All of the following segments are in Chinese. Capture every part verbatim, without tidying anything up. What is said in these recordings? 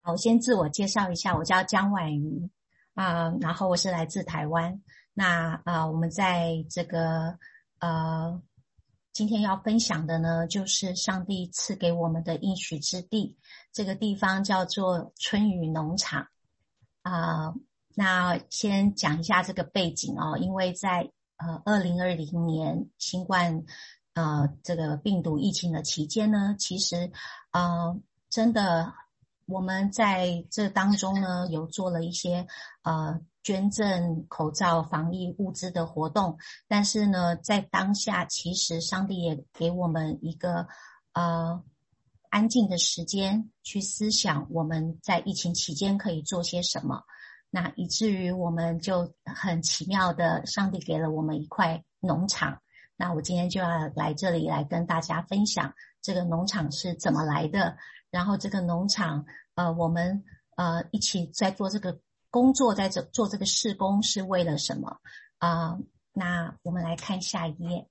好，我先自我介绍一下，我叫江婉瑜啊、呃然后我是来自台湾。那啊、呃我们在这个呃今天要分享的呢，就是上帝赐给我们的应许之地，这个地方叫做春雨农场啊、呃那先讲一下这个背景哦，因为在呃二零二零年新冠呃这个病毒疫情的期间呢，其实呃真的。我们在这当中呢，有做了一些呃捐赠口罩、防疫物资的活动，但是呢，在当下，其实上帝也给我们一个呃安静的时间，去思想我们在疫情期间可以做些什么。那以至于我们就很奇妙的，上帝给了我们一块农场。那我今天就要来这里来跟大家分享这个农场是怎么来的，然后这个农场。呃，我们呃一起在做这个工作，在这做这个事工是为了什么啊、呃？那我们来看下一页，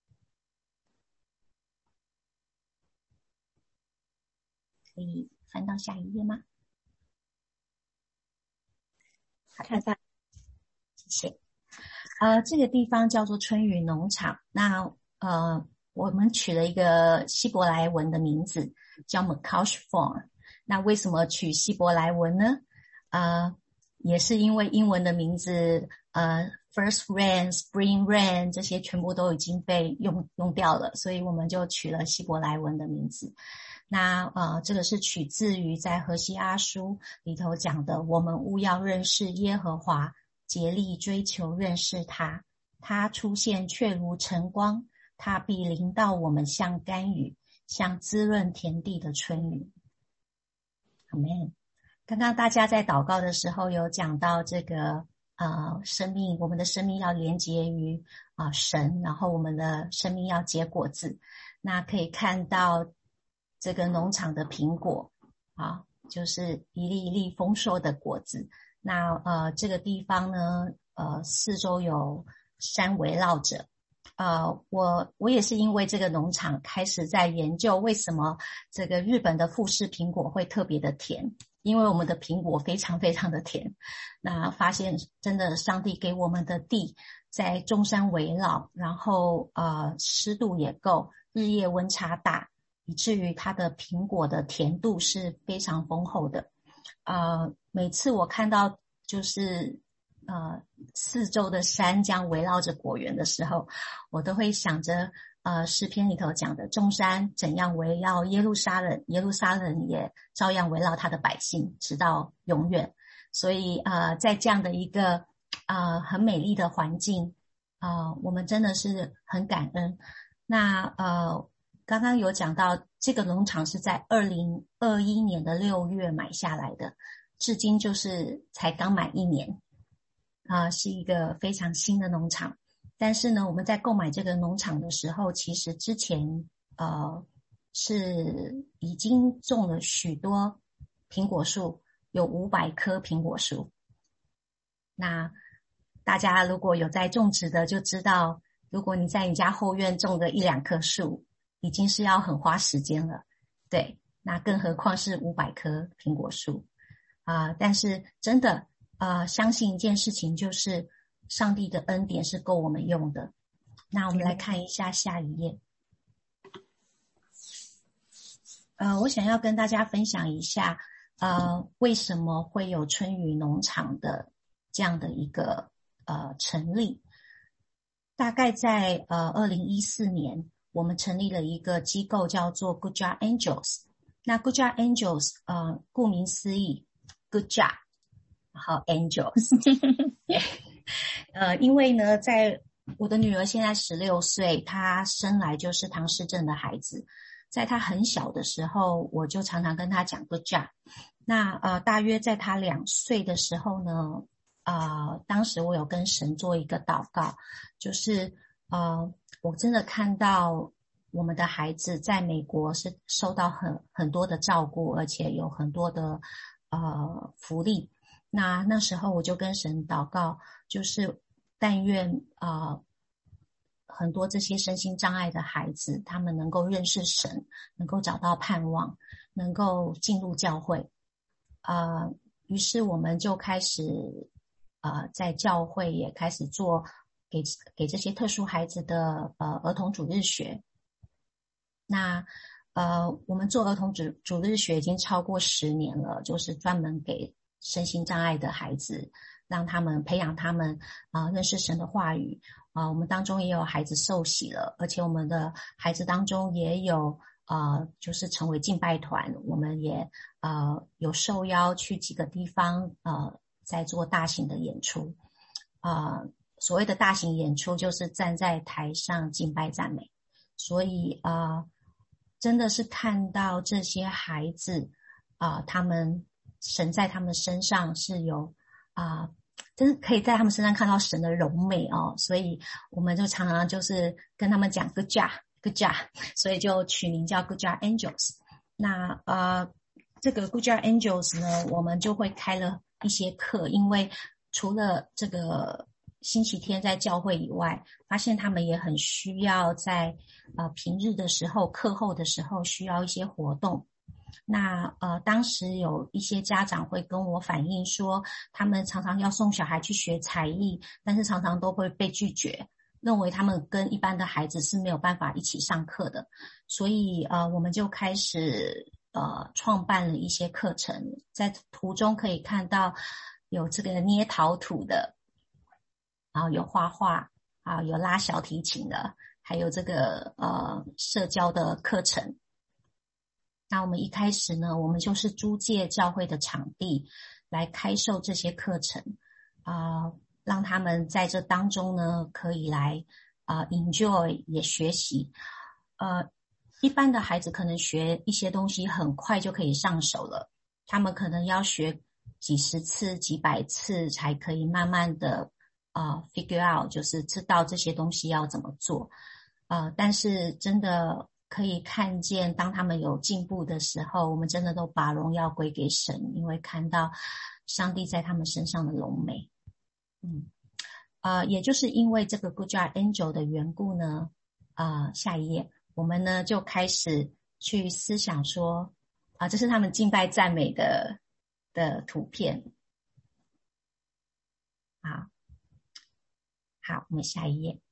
可以翻到下一页吗？好的，谢谢。呃，这个地方叫做春雨农场。那呃，我们取了一个希伯来文的名字，叫 Makash Farm。那为什么取希伯来文呢？呃，也是因为英文的名字，呃 ，First Rain、Spring Rain 这些全部都已经被用用掉了，所以我们就取了希伯来文的名字。那呃，这个是取自于在何西阿书里头讲的，我们务要认识耶和华。竭力追求认识他，他出现却如晨光，他必临到我们像甘雨，像滋润田地的春雨。Amen。刚刚大家在祷告的时候有讲到这个呃生命，我们的生命要连结于啊、呃、神，然后我们的生命要结果子。那可以看到这个农场的苹果啊，就是一粒一粒丰硕的果子。那呃，这个地方呢，呃，四周有山围绕着。呃，我我也是因为这个农场开始在研究为什么这个日本的富士苹果会特别的甜，因为我们的苹果非常非常的甜。那发现真的上帝给我们的地在中山围绕，然后呃湿度也够，日夜温差大，以至于它的苹果的甜度是非常丰厚的。呃，每次我看到就是呃四周的山这样围绕着果园的时候，我都会想着呃诗篇里头讲的众山怎样围绕耶路撒冷，耶路撒冷也照样围绕他的百姓，直到永远。所以呃在这样的一个呃很美丽的环境，呃我们真的是很感恩。那呃刚刚有讲到这个农场是在二零二一年的六月买下来的，至今就是才刚满一年啊、呃，是一个非常新的农场。但是呢，我们在购买这个农场的时候，其实之前呃是已经种了许多苹果树，有五百棵苹果树。那大家如果有在种植的，就知道，如果你在你家后院种个一两棵树，已经是要很花时间了。对，那更何况是五百棵苹果树啊、呃！但是真的呃，相信一件事情，就是上帝的恩典是够我们用的。那我们来看一下下一页。呃，我想要跟大家分享一下，呃，为什么会有春雨农场的这样的一个呃成立。大概在呃二零一四年，我们成立了一个机构叫做 Good Job Angels。那 Good Job Angels 呃顾名思义 Good Job， 然后 Angels 呃因为呢在我的女儿现在十六岁，她生来就是唐氏症的孩子。在她很小的时候，我就常常跟她讲 Good Job。那呃大约在她两岁的时候呢，呃，当时我有跟神做一个祷告，就是呃，我真的看到我们的孩子在美国是受到很很多的照顾，而且有很多的呃福利。那那时候我就跟神祷告，就是但愿呃很多这些身心障碍的孩子，他们能够认识神，能够找到盼望，能够进入教会。 呃，于是我们就开始呃在教会也开始做给给这些特殊孩子的呃儿童主日学。那呃我们做儿童主主日学已经超过十年了，就是专门给身心障碍的孩子，让他们培养他们啊、呃、认识神的话语啊、呃。我们当中也有孩子受洗了，而且我们的孩子当中也有呃就是成为敬拜团，我们也呃有受邀去几个地方呃在做大型的演出啊、呃。所谓的大型演出就是站在台上敬拜赞美，所以啊、呃真的是看到这些孩子啊、呃，他们神在他们身上是有啊、呃，真是可以在他们身上看到神的荣美哦，所以我们就常常就是跟他们讲 Good job Good job， 所以就取名叫 Good job Angels。 那呃，这个 Good job Angels 呢，我们就会开了一些课，因为除了这个星期天在教会以外，发现他们也很需要在呃平日的时候，课后的时候需要一些活动。那呃当时有一些家长会跟我反映说，他们常常要送小孩去学才艺，但是常常都会被拒绝，认为他们跟一般的孩子是没有办法一起上课的。所以呃我们就开始呃创办了一些课程，在途中可以看到有这个捏陶土的，然后有画画啊，有拉小提琴的，还有这个呃社交的课程。那我们一开始呢，我们就是租借教会的场地来开授这些课程啊、呃，让他们在这当中呢可以来啊、呃、enjoy 也学习。呃，一般的孩子可能学一些东西很快就可以上手了，他们可能要学几十次、几百次才可以慢慢的啊、呃、figure out， 就是知道这些东西要怎么做。呃，但是真的可以看见，当他们有进步的时候，我们真的都把荣耀归给神，因为看到上帝在他们身上的荣美。嗯，呃，也就是因为这个 Good job Angel 的缘故呢，啊、呃，下一页，我们呢就开始去思想说，啊、呃，这是他们敬拜赞美的的图片。好，好，我们下一页。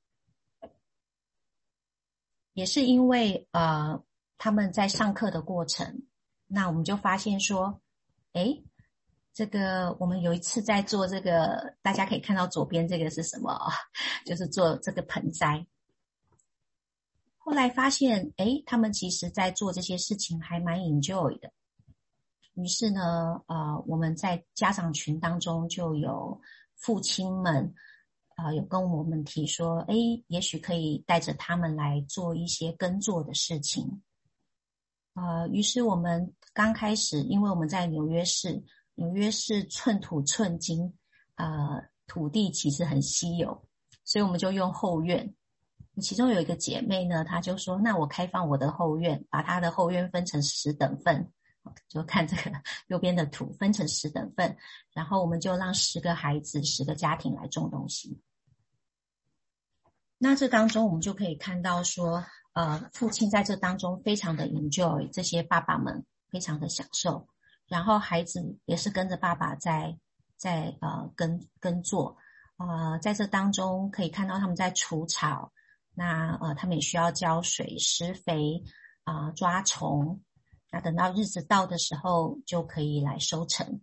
也是因为呃他们在上课的过程，那我们就发现说，诶，这个我们有一次在做这个，大家可以看到左边这个是什么？就是做这个盆栽。后来发现，诶，他们其实在做这些事情还蛮 enjoy 的。于是呢，呃，我们在家长群当中就有父亲们呃，有跟我们提说，诶，也许可以带着他们来做一些耕作的事情。呃，于是我们刚开始，因为我们在纽约市，纽约市寸土寸金，呃，土地其实很稀有，所以我们就用后院。其中有一个姐妹呢，她就说，那我开放我的后院，把她的后院分成十等份，就看这个右边的图，分成十等份，然后我们就让十个孩子、十个家庭来种东西。那这当中我们就可以看到说，呃，父亲在这当中非常的 enjoy， 这些爸爸们非常的享受，然后孩子也是跟着爸爸在在呃耕耕作，呃，在这当中可以看到他们在除草，那呃他们也需要浇水、施肥啊、呃、抓虫，那等到日子到的时候就可以来收成。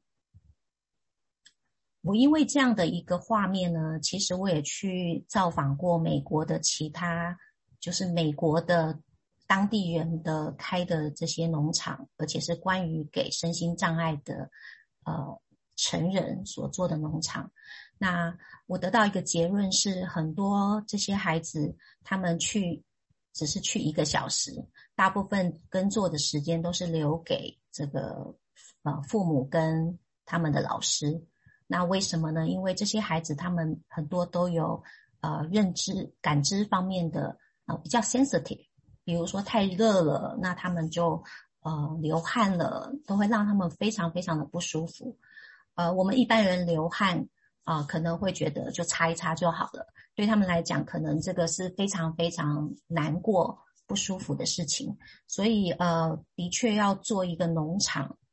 我因为这样的一个画面呢，其实我也去造访过美国的其他，就是美国的当地人的开的这些农场，而且是关于给身心障碍的呃成人所做的农场。那我得到一个结论是，很多这些孩子他们去只是去一个小时，大部分耕作的时间都是留给这个呃父母跟他们的老师。那为什么呢？因为这些孩子他们很多都有呃认知感知方面的呃比较 sensitive， 比如说太热了，那他们就呃流汗了，都会让他们非常非常的不舒服。呃我们一般人流汗啊、呃、可能会觉得就擦一擦就好了，对他们来讲可能这个是非常非常难过不舒服的事情。所以呃的确要做一个农场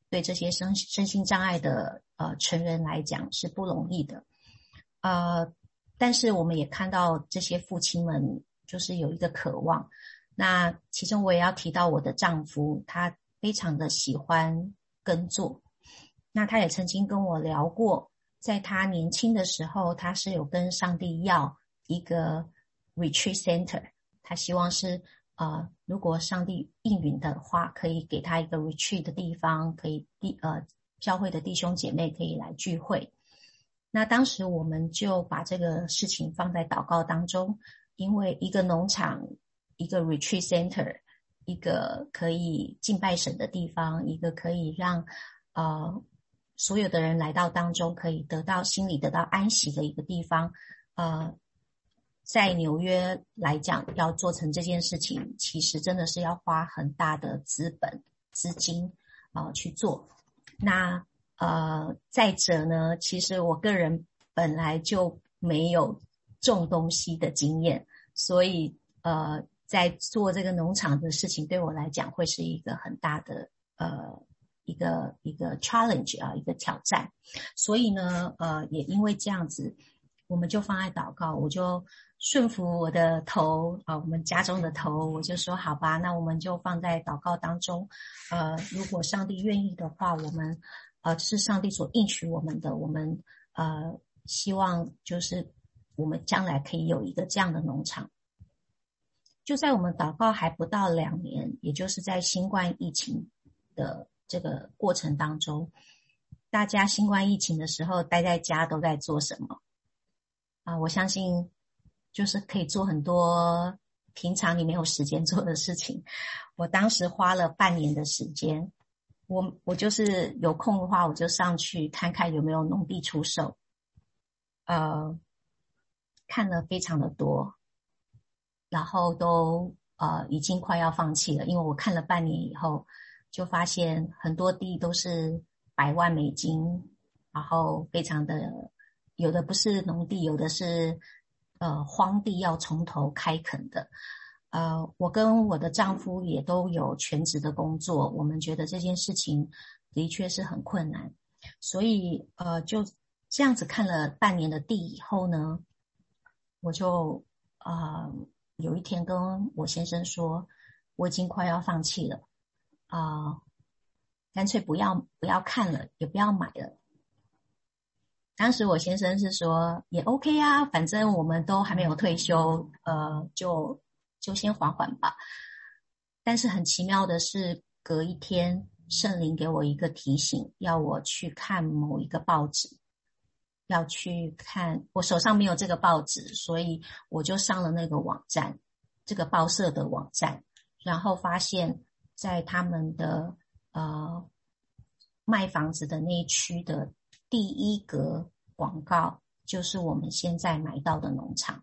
对这些身身心障碍的呃成人来讲是不容易的。呃，但是我们也看到这些父亲们就是有一个渴望。那其中我也要提到我的丈夫，他非常的喜欢耕作。那他也曾经跟我聊过，在他年轻的时候，他是有跟上帝要一个 retreat center， 他希望是呃，如果上帝应允的话，可以给他一个 retreat 的地方，可以弟呃教会的弟兄姐妹可以来聚会。那当时我们就把这个事情放在祷告当中，因为一个农场，一个 retreat center， 一个可以敬拜神的地方，一个可以让呃所有的人来到当中可以得到心里得到安息的一个地方，呃，在纽约来讲，要做成这件事情，其实真的是要花很大的资本资金啊、呃、去做。那呃，再者呢，其实我个人本来就没有种东西的经验，所以呃，在做这个农场的事情对我来讲会是一个很大的呃一个一个 challenge 啊，一个挑战。所以呢，呃，也因为这样子，我们就放在祷告，我就顺服我的头啊、呃，我们家中的头，我就说好吧，那我们就放在祷告当中。呃，如果上帝愿意的话，我们呃是上帝所应许我们的，我们呃希望就是我们将来可以有一个这样的农场。就在我们祷告还不到两年，也就是在新冠疫情的这个过程当中，大家新冠疫情的时候待在家都在做什么啊、呃？我相信就是可以做很多平常你没有时间做的事情。我当时花了半年的时间，我我就是有空的话，我就上去看看有没有农地出售，呃，看了非常的多。然后都呃已经快要放弃了，因为我看了半年以后，就发现很多地都是百万美金，然后非常的有的不是农地，有的是呃荒地要从头开垦的。呃，我跟我的丈夫也都有全职的工作，我们觉得这件事情的确是很困难，所以呃就这样子看了半年的地以后呢，我就呃有一天跟我先生说，我已经快要放弃了，啊、呃，干脆不要不要看了，也不要买了。当时我先生是说也 OK 啊，反正我们都还没有退休，呃，就就先缓缓吧。但是很奇妙的是，隔一天圣灵给我一个提醒，要我去看某一个报纸，要去看，我手上没有这个报纸，所以我就上了那个网站，这个报社的网站，然后发现在他们的呃卖房子的那一区的第一格广告就是我们现在买到的农场。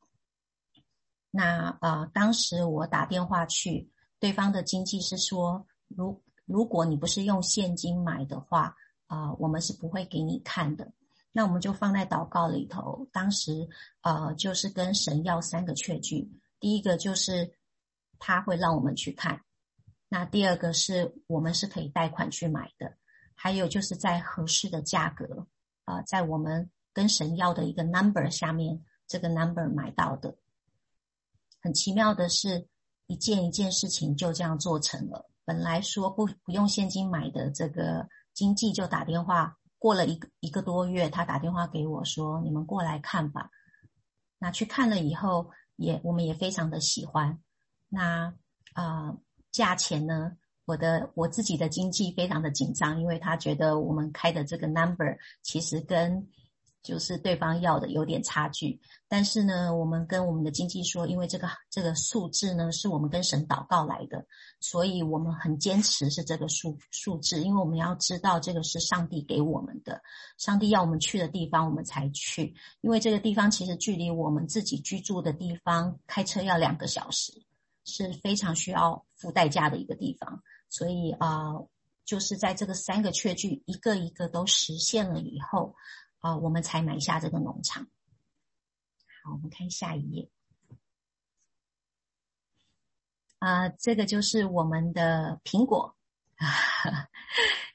那呃，当时我打电话去，对方的经纪是说，如如果你不是用现金买的话，啊、呃，我们是不会给你看的。那我们就放在祷告里头。当时呃，就是跟神要三个确据，第一个就是他会让我们去看，那第二个是我们是可以贷款去买的，还有就是在合适的价格，呃，在我们跟神要的一个 number 下面，这个 number 买到的。很奇妙的是，一件一件事情就这样做成了。本来说不不用现金买的这个经纪就打电话，过了一个一个多月，他打电话给我说：“你们过来看吧。”那去看了以后，也我们也非常的喜欢。那呃，价钱呢？我的我自己的经纪非常的紧张，因为他觉得我们开的这个 number 其实跟就是对方要的有点差距，但是呢，我们跟我们的经纪说，因为这个这个数字呢是我们跟神祷告来的，所以我们很坚持是这个数数字，因为我们要知道这个是上帝给我们的，上帝要我们去的地方我们才去，因为这个地方其实距离我们自己居住的地方开车要两个小时，是非常需要付代价的一个地方，所以啊、呃，就是在这个三个确据一个一个都实现了以后。啊、呃，我们才买下这个农场。好，我们看下一页。啊、呃，这个就是我们的苹果。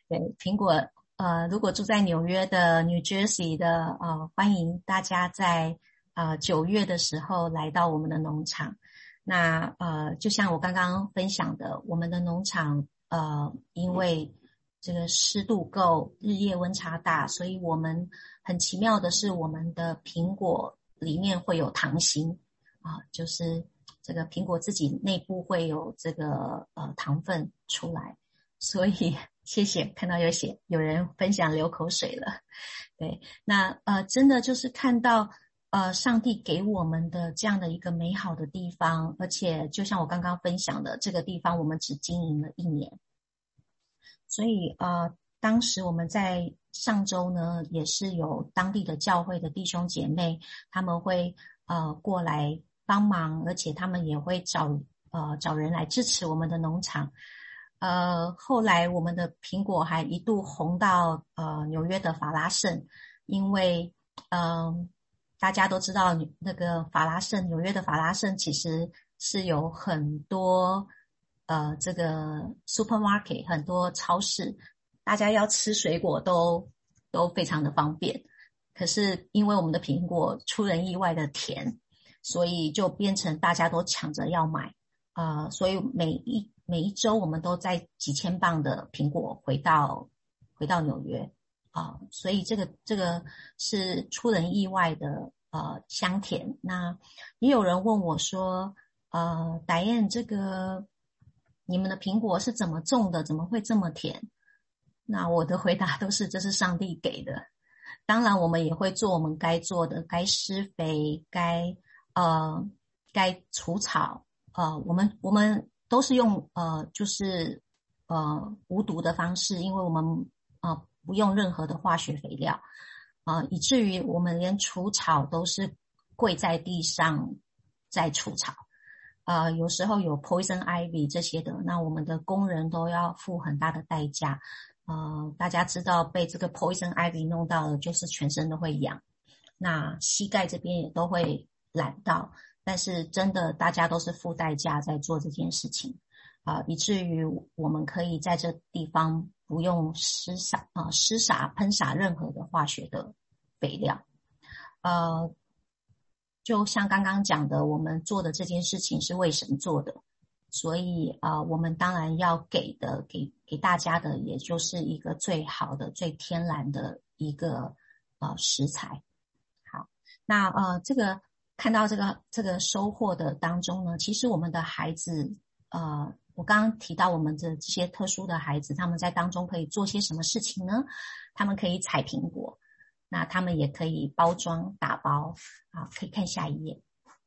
对，苹果，呃，如果住在纽约的 New Jersey 的，呃，欢迎大家在呃九月的时候来到我们的农场。那呃，就像我刚刚分享的，我们的农场呃，因为这个湿度够，日夜温差大，所以我们很奇妙的是，我们的苹果里面会有糖心啊，就是这个苹果自己内部会有这个呃糖分出来。所以谢谢，看到有写有人分享流口水了。对，那呃，真的就是看到呃，上帝给我们的这样的一个美好的地方，而且就像我刚刚分享的，这个地方我们只经营了一年，所以呃，当时我们在上周呢，也是有当地的教会的弟兄姐妹，他们会呃过来帮忙，而且他们也会找呃找人来支持我们的农场。呃，后来我们的苹果还一度红到呃纽约的法拉盛，因为嗯、呃、大家都知道那个法拉盛，纽约的法拉盛其实是有很多呃这个 supermarket 很多超市，大家要吃水果都都非常的方便。可是因为我们的苹果出人意外的甜，所以就变成大家都抢着要买。呃，所以每一每一周我们都在几千磅的苹果回到回到纽约啊、呃，所以这个这个是出人意外的呃香甜。那也有人问我说，呃，Diane，这个你们的苹果是怎么种的？怎么会这么甜？那我的回答都是这是上帝给的。当然，我们也会做我们该做的，该施肥，该呃该除草。呃，我们我们都是用呃，就是呃无毒的方式，因为我们呃不用任何的化学肥料，啊、呃，以至于我们连除草都是跪在地上在除草，呃，有时候有 poison ivy 这些的，那我们的工人都要付很大的代价，呃，大家知道被这个 poison ivy 弄到了，就是全身都会痒，那膝盖这边也都会染到。但是真的，大家都是付代价在做这件事情，啊、呃，以至于我们可以在这地方不用施洒啊、呃、施洒喷洒任何的化学的肥料，呃，就像刚刚讲的，我们做的这件事情是为神做的，所以啊、呃，我们当然要给的给给大家的，也就是一个最好的、最天然的一个呃食材。好，那呃，这个看到这个这个收获的当中呢，其实我们的孩子，呃，我刚刚提到我们的这些特殊的孩子，他们在当中可以做些什么事情呢？他们可以采苹果，那他们也可以包装打包，啊，可以看下一页，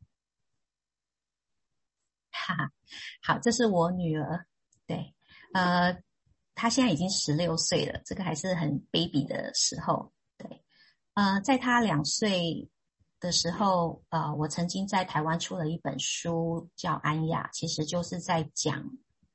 哈哈，好，这是我女儿，对，呃，她现在已经十六岁了，这个还是很 baby 的时候，对。呃，在他两岁的时候，呃，我曾经在台湾出了一本书，叫《安雅》，其实就是在讲，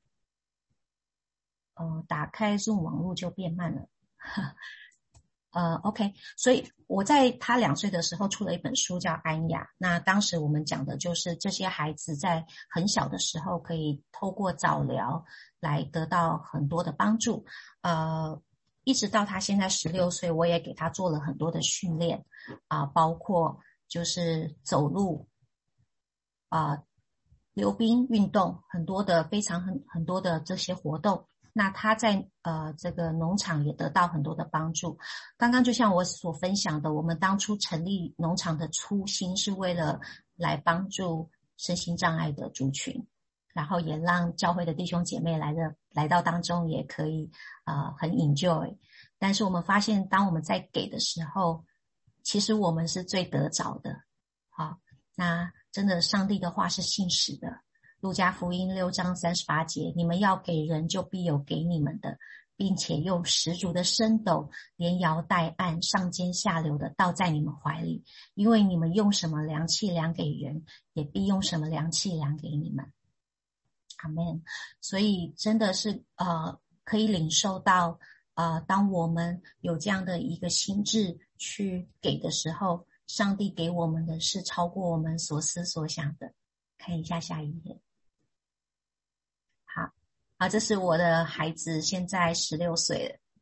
呃，打开 Zoom 网络就变慢了。呃，OK，所以我在他两岁的时候出了一本书叫《安雅》。那当时我们讲的就是这些孩子在很小的时候可以透过早疗来得到很多的帮助。呃，一直到他现在十六岁，我也给他做了很多的训练啊、呃，包括就是走路啊、呃溜冰运动，很多的非常很很多的这些活动。那他在呃这个农场也得到很多的帮助。刚刚就像我所分享的，我们当初成立农场的初心是为了来帮助身心障碍的族群，然后也让教会的弟兄姐妹来的来到当中也可以呃很 enjoy。但是我们发现，当我们在给的时候，其实我们是最得着的。好，那真的上帝的话是信实的。路加福音六章三十八节，你们要给人，就必有给你们的，并且用十足的升斗，连摇带按，上尖下流的倒在你们怀里，因为你们用什么量器量给人，也必用什么量器量给你们。阿们。所以真的是呃，可以领受到呃，当我们有这样的一个心智去给的时候，上帝给我们的是超过我们所思所想的。看一下下一页。好，啊，这是我的孩子，现在十六岁了。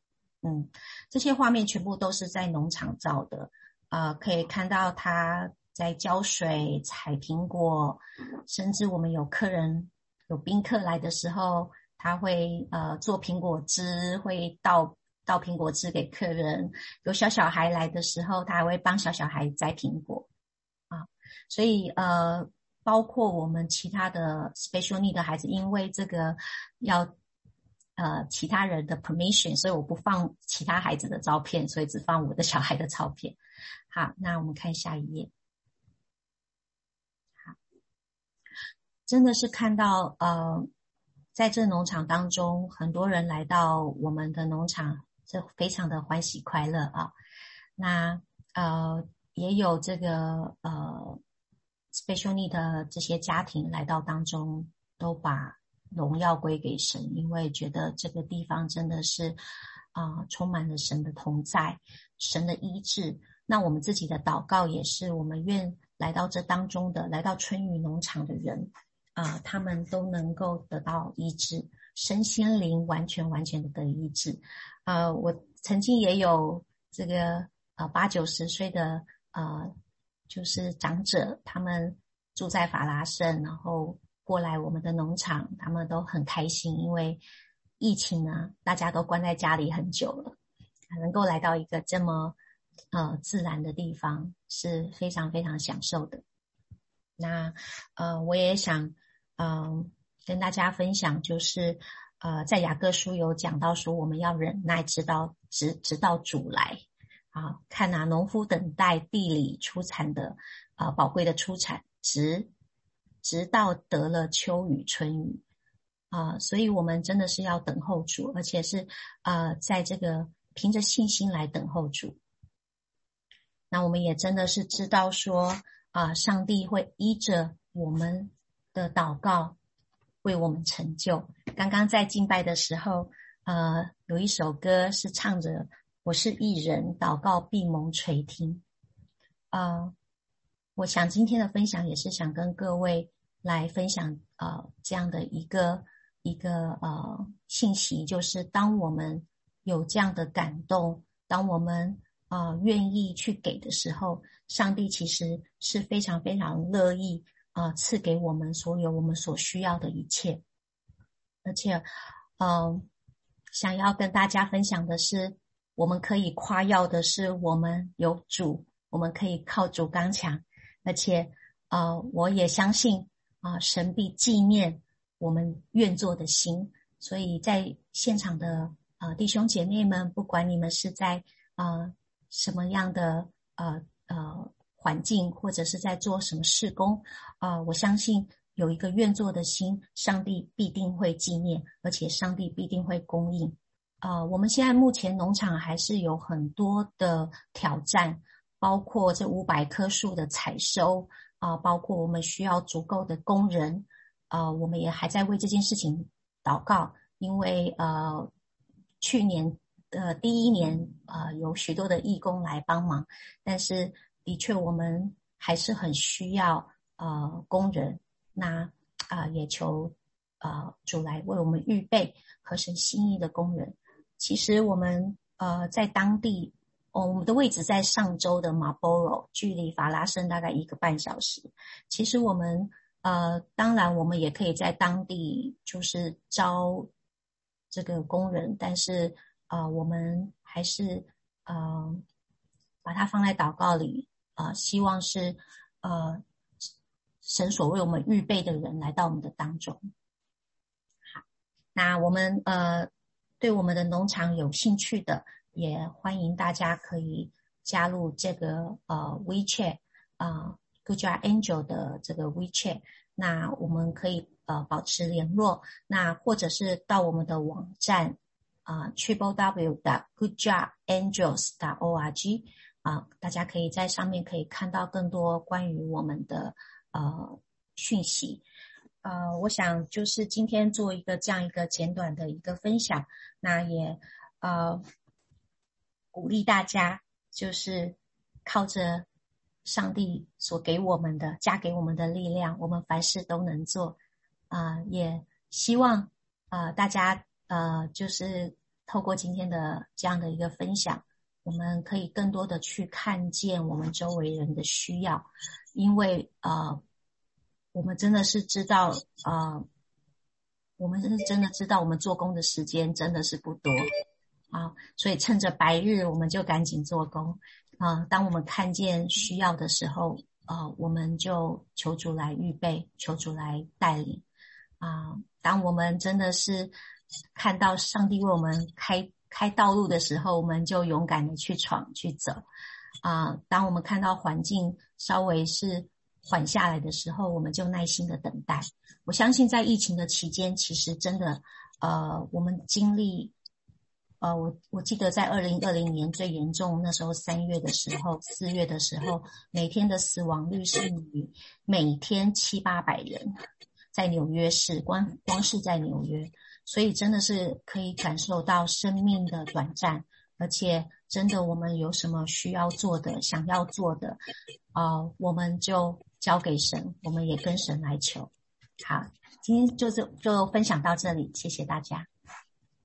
嗯，这些画面全部都是在农场照的，呃，可以看到他在浇水、采苹果，甚至我们有客人有宾客来的时候，他会呃做苹果汁，会倒倒苹果汁给客人。有小小孩来的时候，他还会帮小小孩摘苹果啊。所以呃，包括我们其他的 special need 的孩子，因为这个要呃其他人的 permission，所以我不放其他孩子的照片，所以只放我的小孩的照片。好，那我们看下一页。好，真的是看到呃，在这农场当中，很多人来到我们的农场，这非常的欢喜快乐啊。那呃，也有这个呃 special need 的这些家庭来到当中，都把荣耀归给神，因为觉得这个地方真的是啊、呃，充满了神的同在，神的医治。那我们自己的祷告也是，我们愿来到这当中的，来到春雨农场的人啊、呃，他们都能够得到医治，身心灵完全完全的得医治。呃，我曾经也有这个呃八九十岁的呃就是长者，他们住在法拉盛，然后过来我们的农场，他们都很开心，因为疫情呢，大家都关在家里很久了，能够来到一个这么呃自然的地方，是非常非常享受的。那呃，我也想嗯、呃、跟大家分享，就是呃，在雅各书有讲到说，我们要忍耐，直到直直到主来啊。看啊，农夫等待地里出产的啊、呃、宝贵的出产，直直到得了秋雨春雨啊、呃，所以我们真的是要等候主，而且是呃，在这个凭着信心来等候主。那我们也真的是知道说啊、呃，上帝会依着我们的祷告为我们成就。刚刚在敬拜的时候，呃，有一首歌是唱着我是义人，祷告必蒙垂听。呃，我想今天的分享也是想跟各位来分享呃这样的一个一个呃信息，就是当我们有这样的感动，当我们呃愿意去给的时候，上帝其实是非常非常乐意啊、呃、赐给我们所有我们所需要的一切。而且嗯、呃、想要跟大家分享的是，我们可以夸耀的是我们有主，我们可以靠主刚强，而且呃我也相信啊、呃、神必纪念我们愿做的心。所以在现场的呃弟兄姐妹们，不管你们是在呃什么样的呃呃环境，或者是在做什么事工，呃我相信有一个愿做的心，上帝必定会纪念，而且上帝必定会供应。呃我们现在目前农场还是有很多的挑战，包括这五百棵树的采收啊、呃，包括我们需要足够的工人，呃我们也还在为这件事情祷告，因为呃去年呃第一年呃有许多的义工来帮忙，但是的确我们还是很需要呃工人，那啊、呃、也求呃主来为我们预备合神心意的工人。其实我们呃在当地，哦，我们的位置在上周的 Marlboro， 距离法拉盛大概一个半小时。其实我们呃，当然我们也可以在当地就是招这个工人，但是呃，我们还是呃把它放在祷告里，呃，希望是呃神所为我们预备的人来到我们的当中。那我们呃对我们的农场有兴趣的，也欢迎大家可以加入这个呃 WeChat 啊、呃、Good Job Angel 的这个 WeChat， 那我们可以呃保持联络，那或者是到我们的网站啊、呃、triple w dot good job angels dot org 啊、呃，大家可以在上面可以看到更多关于我们的呃讯息。呃，我想就是今天做一个这样一个简短的一个分享，那也呃鼓励大家，就是靠着上帝所给我们的、加给我们的力量，我们凡事都能做。啊、呃，也希望呃大家呃就是透过今天的这样的一个分享，我们可以更多的去看见我们周围人的需要，因为呃，我们真的是知道呃，我们是真的知道我们做工的时间真的是不多啊，所以趁着白日我们就赶紧做工啊。当我们看见需要的时候，呃，我们就求主来预备，求主来带领啊。当我们真的是看到上帝为我们开开道路的时候，我们就勇敢的去闯去走啊。当我们看到环境稍微是缓下来的时候，我们就耐心的等待。我相信在疫情的期间，其实真的呃，我们经历呃，我我记得在二零二零年最严重，那时候三月的时候、四月的时候，每天的死亡率是以每天七八百人，在纽约市，光光是在纽约，所以真的是可以感受到生命的短暂，而且真的我们有什么需要做的、想要做的，呃，我们就交给神，我们也跟神来求。好，今天就是就分享到这里，谢谢大家。